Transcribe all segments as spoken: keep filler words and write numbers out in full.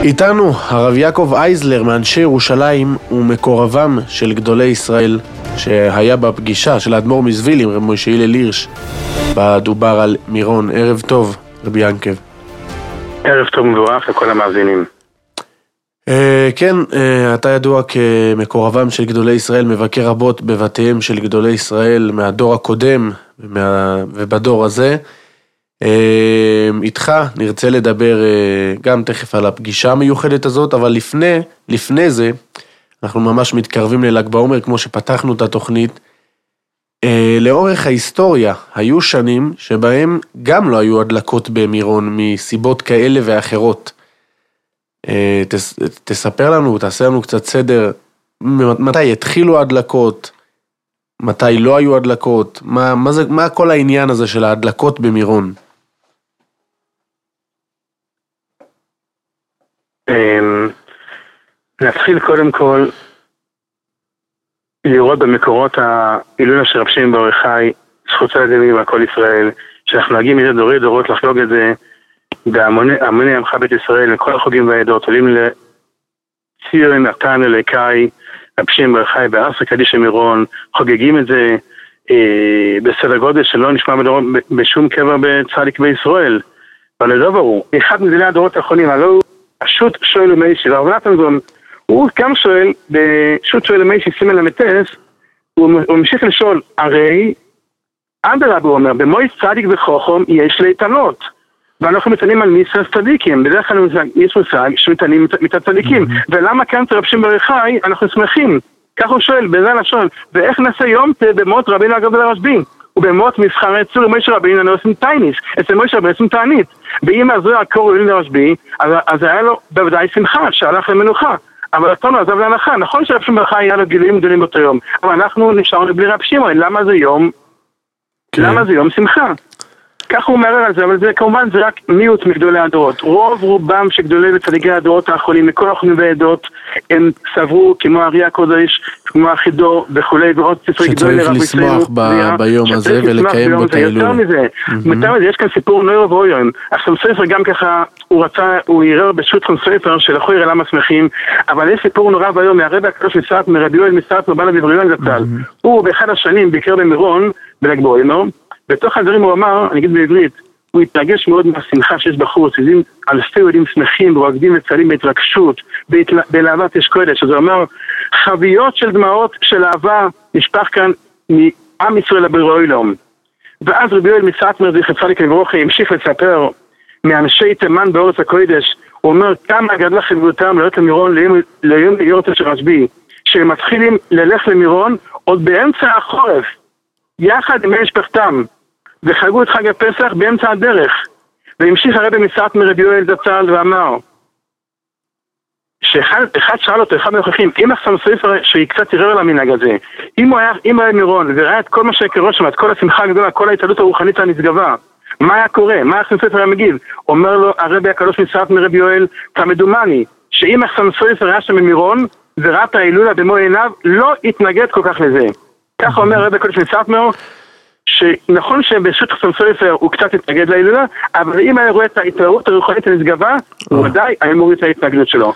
איתנו הרב יעקב אייזלר מאנשי ירושלים ומקורבם של גדולי ישראל, שהיה בפגישה של האדמו"ר מזוויל עם רב משה הלל הירש בדובר על מירון. ערב טוב רבי יעקב. ערב טוב מבורך לכל המאזינים. Uh, כן, uh, אתה ידוע כמקורבם של גדולי ישראל, מבקר רבות בבתיהם של גדולי ישראל מהדור הקודם ומה, ובדור הזה. Uh, איתך נרצה לדבר uh, גם תכף על הפגישה המיוחדת הזאת, אבל לפני, לפני זה אנחנו ממש מתקרבים לל"ג בעומר כמו שפתחנו את התוכנית. Uh, לאורך ההיסטוריה היו שנים שבהם גם לא היו הדלקות במירון מסיבות כאלה ואחרות. תס, תספר לנו, תעשה לנו קצת סדר, מתי התחילו ההדלקות, מתי לא היו הדלקות, מה, מה, זה, מה כל העניין הזה של ההדלקות במירון? נתחיל קודם כל לראות במקורות ההילולה של רב שמעון בר יוחאי, זכותו לדמים על כל ישראל, שאנחנו נוהגים מזה דורי דורות לחגוג את זה, והמוני עמך בית ישראל, לכל החוגים והעדות, עולים לציר נתן אליקאי, רב שמעון בר יוחאי בעשר קדיש מירון, חוגגים את זה אה, בסדר גודל שלא נשמע בדורות, בשום קבר בצדיק בישראל. אבל לא ברור, אחד מדיני הדורות האחרונים, הלא השו"ת שואל ומיישי, והרב נתן זון, הוא גם שואל, בשו"ת שואל ומיישי סימן למטס, הוא, הוא ממשיך לשאול, הרי, אדרבה הוא אומר, במועד צדיק וחוכם יש להתנות. ואנחנו מתענים על מיסר צדיקים, בדרך כלל יש מושג שמתענים את הצדיקים, ולמה כאן רב שמעון בר יוחאי אנחנו שמחים? כך הוא שואל, בזה לשאול, ואיך נעשה יום במות רבינו הגדול הרשב"י? ובמות מבחרי צור משה רבינו אנחנו עושים טייניס, אצל משה רבינו עושים תענית, ואם הזו הקור רבינו הרשב"י, אז היה לו בוודאי שמחה שהלך למנוחה, אבל אותו עזב להנחה. נכון שרב שמעון בר יוחאי היה לו גילויים גדולים באותו יום, אבל אנחנו נשארנו בלי רב שמעון. למה זה יום? למה זה יום שמחה? כך הוא אומר על זה, אבל זה כמובן זה רק מיעוט מגדולי הדורות. רוב רובם שגדולי וצדיקי הדורות האחרונים, מכל החוגים והעדות, הם סברו כמו אריה הקודש, כמו החידור וכולי, ועוד ספרי גדולי רב ישראל. שצריך לשמוח ביום הזה ולקיים בו את ההילולה. יותר מזה, יותר מזה, יש כאן סיפור נוירו ואויון. החסם ספר גם ככה, הוא רצה, הוא ערער בשו"ת חסם ספר שלכו יראה למה שמחים, אבל יש סיפור נורא ואיום מהרבי הקדוש מסעת, מרבי יואל מסעת מבעל בבריון זצ"ל. הוא באחד השנים ביקר במירון, בל"ג בעומר, בתוך הדברים הוא אמר, אני אגיד בעברית, הוא התרגש מאוד מהשמחה שיש בחוץ, יודעים אלפי יהודים שמחים, רוקדים וצהלים בהתרגשות, בלהבת אש קודש. אז הוא אמר, חביות של דמעות של אהבה נשפך כאן מעם ישראל לבורא עולם. ואז רבי יואל מסעתמר זכר צדיק לברכה המשיך לספר מאנשי תימן בארץ הקודש, הוא אומר כמה גדלה חשיבותם לעלות למירון ליום יורצה של רשב"י, שהם מתחילים ללך למירון עוד באמצע החורף, יחד עם משפחתם, וחגגו את חג הפסח באמצע הדרך. והמשיך הרבי מסעת מרבי יואל זצ"ל ואמר, שאחד אחד שאל אותו, אחד מהנוכחים, אם החסם ספר שהיא קצת ערער על המנהג הזה, אם הוא היה, אם הוא היה מירון וראה את כל מה שקרה שם, את כל השמחה הגדולה, כל ההתעלות הרוחנית הנשגבה, מה היה קורה? מה החסם ספר היה מגיב? אומר לו הרבי הקדוש מסעת מרבי יואל, כמדומני, שאם החסם ספר היה שם ממירון וראה את ההילולה במו עיניו, לא התנגד כל כך לזה. כך אומר הרבי הקדוש מסעת מרבי, שנכון שבשו"ת חסם ספר הוא קצת התנגד להילולה, אבל אם היה רואה את ההתעוררות הרוחנית הנשגבה, הוא ודאי היה מוריד את ההתנגדות שלו.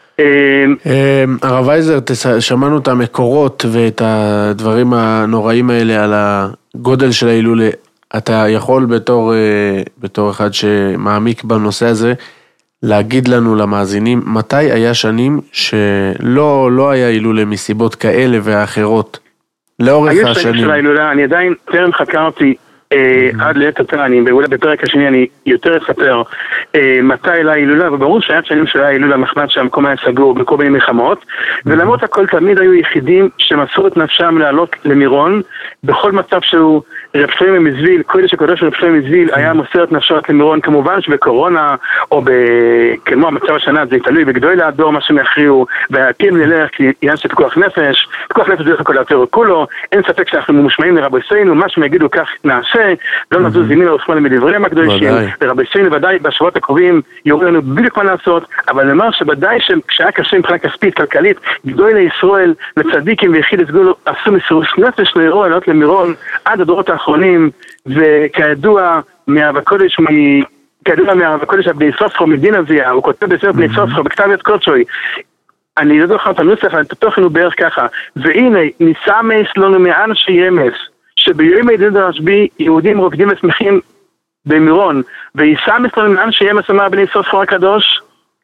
הרב אייזלר, שמענו את המקורות ואת הדברים הנוראים האלה על הגודל של ההילולה. אתה יכול בתור, בתור אחד שמעמיק בנושא הזה, להגיד לנו למאזינים, מתי היה שנים שלא לא היה הילולה מסיבות כאלה ואחרות? לאורך השנים. היו שנים של ההילולה, אני עדיין טרם חקרתי אה, עד לעת עתה, אני אולי בפרק השני אני יותר אספר אה, מתי היה ההילולה, וברור שהיה שנים של ההילולה מחמד שהמקום היה סגור בכל מיני מלחמות, ולמרות הכל תמיד היו יחידים שמסרו את נפשם לעלות למירון, בכל מצב שהוא רב שלמה מזוויל, קודש הקדוש של רב שלמה מזוויל היה מוסר את נפשו למירון, כמובן שבקורונה או כמו המצב השנה זה תלוי בגדול הדור מה שהם יכריעו, והקים נלך כי עניין של פיקוח נפש, פיקוח נפש דרך הכל יותר כולו, אין ספק שאנחנו מושמעים לרבותינו, מה שהם יגידו כך נעשה, לא נזוז ימין או שמאל מדבריהם הקדושים, ורבותינו ודאי בשבועות הקרובים יורו לנו בדיוק מה לעשות, אבל נאמר שבוודאי שכשהיה קשה מבחינה כספית, כלכלית, גדול לישראל וצדיקים ויחיד הסגולו עשו מסירות נפש לעלות למירון עד הדורות האחרונים, וכידוע מהבקודש כדור מהקודש בני סופרו מדינה זיה, הוא כותב בספר בני סופרו, בכתב יד קודשוי, אני לא זוכר את הנוסח, אבל התוכן הוא בערך ככה, והנה, ניסמס לנו מאנשי ימס, שביום ידין דרשבי, יהודים רוקדים ושמחים במירון, ויסמס לנו מאנשי ימס, אמר בני סופרו הקדוש,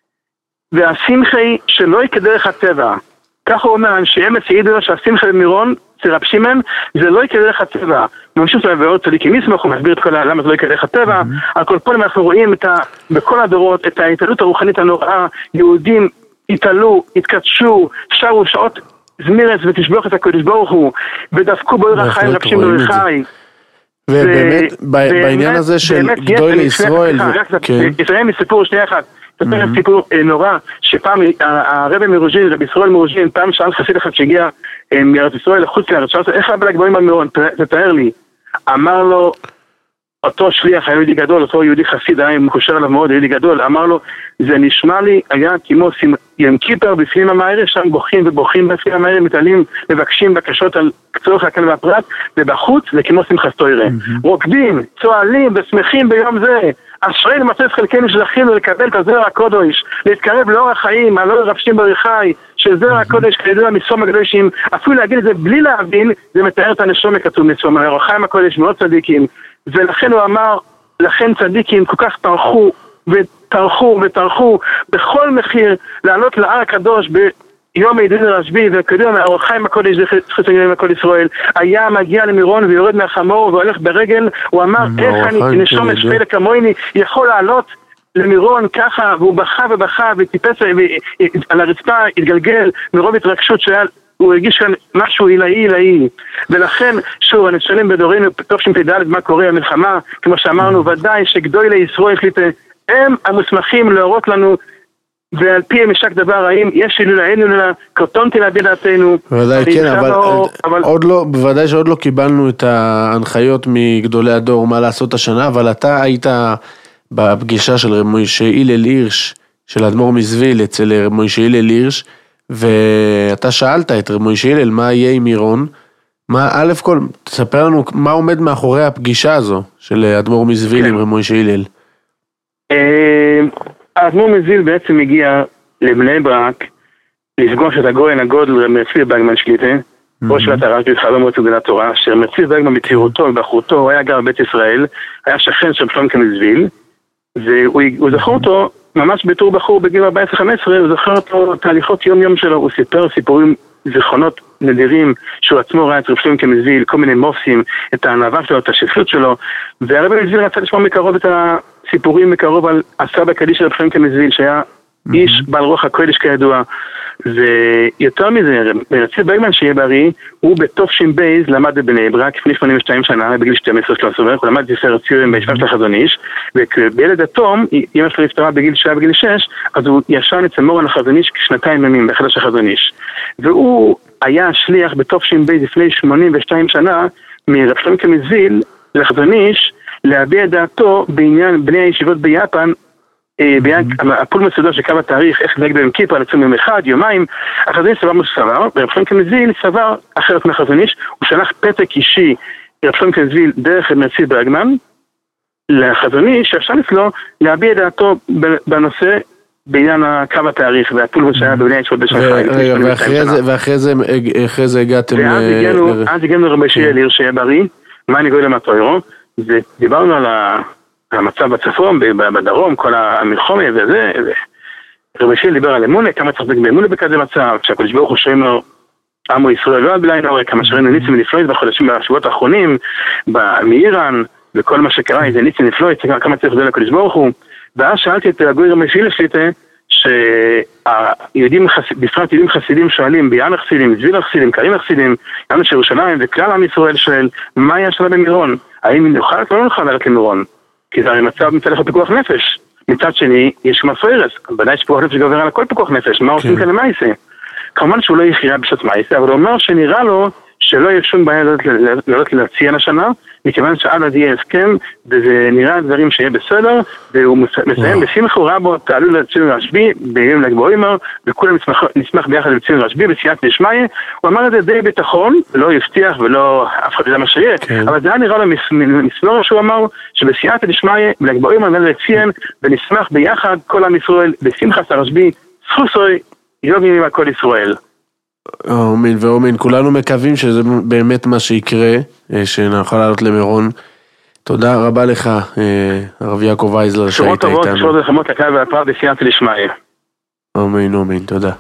והשמחי שלא יקדרך הטבע, כך הוא אומר, אנשי ימס יעידו לו שהשמחי במירון, זה רב שמעון, זה לא יקדרך הטבע, ממשיך להם ועוד צדיקים ישמח, הוא מסביר את כל למה זה לא יקדרך הטבע, על כל פעם אנחנו רואים את ה, בכל הדורות, את ההתעלות הרוחנית הנוראה, יהודים התעלו, התקדשו, שרו שעות זמירס ותשבוך את הקודש ברוך הוא, ודפקו בוער החיים רב שמעון בן יוחאי. ובאמת, בעניין הזה של גדול לישראל, ישראל מסיפור שנייה אחת, זה סיפור נורא, שפעם הרבי מרוז'ין, רבי ישראל מרוז'ין, פעם שאל חסיד אחד שהגיע מארץ ישראל לחוץ לארץ, שאל איך הבא לגבוהים במירון, תתאר לי, אמר לו, אותו שליח, היהודי גדול, אותו יהודי חסיד, היה מקושר עליו מאוד, יהודי גדול, אמר לו, זה נשמע לי, היה כמו ים קיפר בפנים המאירה, שם בוכים ובוכים בפנים המאירה, מתעלים, מבקשים בקשות על צורך הכלל והפרט, ובחוץ זה כמו שמחת תורה. רוקדים, צועלים ושמחים ביום זה, אשרי למצוא את חלקנו שזכינו לקבל את הזרע הקודש, להתקרב לאור החיים, הלא רבשים בריחי, של זרע הקודש כידוע מסום הקדושים, אפילו להגיד את זה בלי להבין, זה מתאר את הנשום כתוב מסום, הרוחיים הקודש מאוד צדיקים, ולכן הוא אמר, לכן צדיקים כל כך טרחו וטרחו וטרחו בכל מחיר לעלות להר הקדוש ביום העידין הרשב"י, וכידוע מהרוחיים הקודש זה חיצוניים הקודש ישראל, היה מגיע למירון ויורד מהחמור והולך ברגל, הוא אמר איך אני נשום שפלה כמוני יכול לעלות למירון ככה, והוא בכה ובכה וטיפס על הרצפה, התגלגל מרוב התרגשות שהיה, הוא הרגיש כאן משהו עילאי עילאי, ולכן שוב אני שואלים בדורנו טוב שפדל מה קורה המלחמה, כמו שאמרנו ודאי שגדולי ישראל שליטה הם המוסמכים להורות לנו ועל פי משק דבר האם יש הילולה אין הילולה, קרטונתי להביע דעתנו. בוודאי כן, אבל, אבל עוד לא, בוודאי שעוד לא קיבלנו את ההנחיות מגדולי הדור מה לעשות השנה, אבל אתה היית בפגישה של רב מוישה הלל הירש של אדמו"ר מזוויל אצל רב מוישה הלל הירש, ואתה שאלת את רב מוישה הלל מה יהיה עם מירון, מה א' כל, תספר לנו מה עומד מאחורי הפגישה הזו של אדמו"ר מזוויל עם רב מוישה הלל. האדמו"ר מזוויל בעצם הגיע לבני ברק לפגוש את הגויין הגודל רב צבי ברגמן שליטה, ראש שלט הרש חבר מועצת גדולי התורה, אשר רב צבי ברגמן בצעירותו ובאחרותו, הוא היה גר בבית ישראל, היה שכן של שלום מזוויל, והוא זכר אותו ממש בתור בחור בגיל ארבע עשרה חמש עשרה, הוא זכר אותו תהליכות יום יום שלו, הוא סיפר סיפורים, זיכרונות נדירים, שהוא עצמו ראה את רב שלום מזוויל, כל מיני מופסים, את הענווה שלו, את השפלות שלו, והרב מזוויל רצה לשמוע מקרוב את הסיפורים מקרוב על הסבא קדיש של רב שלום מזוויל, שהיה איש בעל רוח הקודש כידוע, ויותר מזה, רב צבי ברגמן שיהיה בריא, הוא בתופשים בייז למד בבני ברק לפני שמונים ושתיים שנה, בגיל שתים עשרה שלוש עשרה, הוא למד בספר ציורים בישיבה של החזון איש, ובילד התום, אמא שלו נפטרה בגיל שעה בגיל שש, אז הוא ישן אצל מורן החזון איש כשנתיים ימים בחדש החזון איש, והוא היה שליח בתופשים בייז לפני שמונים ושתיים שנה, מרב שלום מזוויל לחזון איש, להביע דעתו בעניין בני הישיבות ביפן, הפול מסודו שקו התאריך, איך נהג ביום כיפר, לצום יום אחד, יומיים, החזון איש סבר מסובר, ורב שלום מזוויל סבר אחרת מהחזון איש, הוא שלח פתק אישי, רב שלום מזוויל דרך רב צבי ברגמן, לחזון איש, שאפשר אצלו להביע דעתו בנושא, בעניין הקו התאריך, והפול שהיה בבני הישיבות בשנגחאי. ואחרי זה הגעתם... ואז הגענו לרב מוישה הלל שיהיה בריא, מה אני גוי למטוירו, ודיברנו על המצב בצפון, בדרום, כל המלחמה וזה, רב מוישה הלל דיבר על אמונה, כמה צריך לדבר באמונה בכזה מצב, כשהקדוש ברוך הוא שואלים לו, עמו ישראל לא עד בלילה, כמה שראינו ניסים ונפלאות בחודשים בשבועות האחרונים, מאיראן, וכל מה שקרה, איזה ניסים ונפלאות, כמה צריך לדבר לקדוש ברוך הוא, ואז שאלתי את הגוי רב מוישה הלל שליטה, שהיהודים, בפרט יהודים חסידים שואלים, ביאן החסידים, זביל החסידים, קרים החסידים, יאנו של ירושלים, וכלל עם ישראל שואל, מה היה השאלה במירון? האם נוכל או לא נוכל ללכת למירון? כי זה הרי מצב מצד אחד פיקוח נפש. מצד שני, יש מסוירס. ודאי שפיקוח נפש גובר על כל פיקוח נפש. מה עושים כאן למעשה? כמובן שהוא לא יכריע בשעת מעשה, אבל הוא אומר שנראה לו שלא יהיה שום בעיה לעלות לציין השנה, מכיוון שעד אז יהיה הסכם, וזה נראה דברים שיהיה בסדר, והוא מסיים בשמחה רבה, תעלו לציון רשב"י, ביום ל"ג בעומר, וכולם נשמח ביחד לציון רשב"י, בסייעתא דשמיא. הוא אמר את זה די ביטחון, לא הבטיח ולא אף אחד לא מה שיהיה, אבל זה היה נראה לו מסלול שהוא אמר, שבסייעתא דשמיא, בל"ג בעומר נעלה לציין, ונשמח ביחד כל עם ישראל, בשמחת הרשב"י, זכוסוי, יוגים עם כל ישראל. אמן ואמן, כולנו מקווים שזה באמת מה שיקרה, שנוכל לעלות למירון. תודה רבה לך, הרב יעקב וייזלר, שהיית איתנו. שורות טובות, שורות רחמות לקהל והפרט בסייעתא דשמיא. אמן, אמן, תודה.